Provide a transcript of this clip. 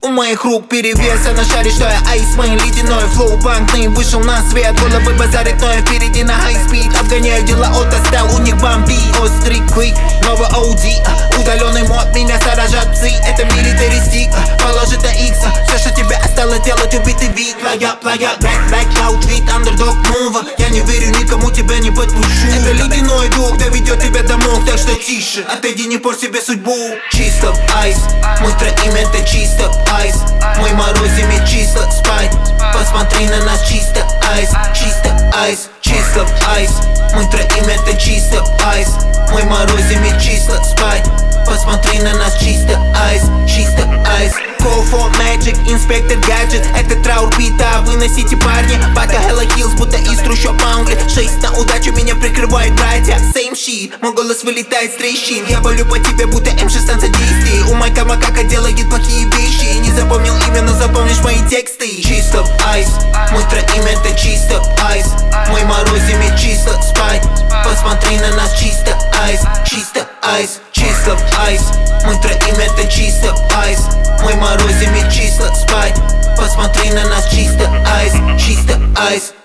У моих рук перевес, она шарит, что я айс. Мой ледяной флоу банкный вышел на свет. Головы базарит, но я впереди на хай-спид. Обгоняю дела от остал, у них бомби. Острый клик, новый OG. Удаленный мод, меня сторожат псы. Это милитаристик, положит на X. Все, что тебе осталось делать, убитый вид. Плая, blackout, вид, underdog, мува. Я не верю никому, тебя не подпущу. Это ледяной дух, доведет тебя домой, так что тише. Отойди, не порь себе судьбу. Чисто айс, мы троим, это чисто айс. Мы морозим и чисто спать. Посмотри на нас, чисто айс, чисто айс, чисто айс. Мы троим, это чисто айс. Мы морозим и чисто спать. Посмотри на нас, чисто айс, чисто айс. Call for magic, инспектор гаджет. Это траур бита, выносите парни. Бака Hella Hills, будто из трущоб Англии. 6 на удачу, меня прикрывают братья. Same shit, мой голос вылетает с трещин. Я болю по тебе, будто М16 действий. У Майка Макака делает плохие вещи. Не запомнил имя, но запомнишь мои тексты. Чисто айс, мы троим, это чисто айс. Мы морозим и чисто спать. Посмотри на нас, чисто айс, чисто айс, чисто айс. Мы троим, это чисто айс. Мы морозим и чисто спать. Посмотри на нас, чисто айс, чисто айс.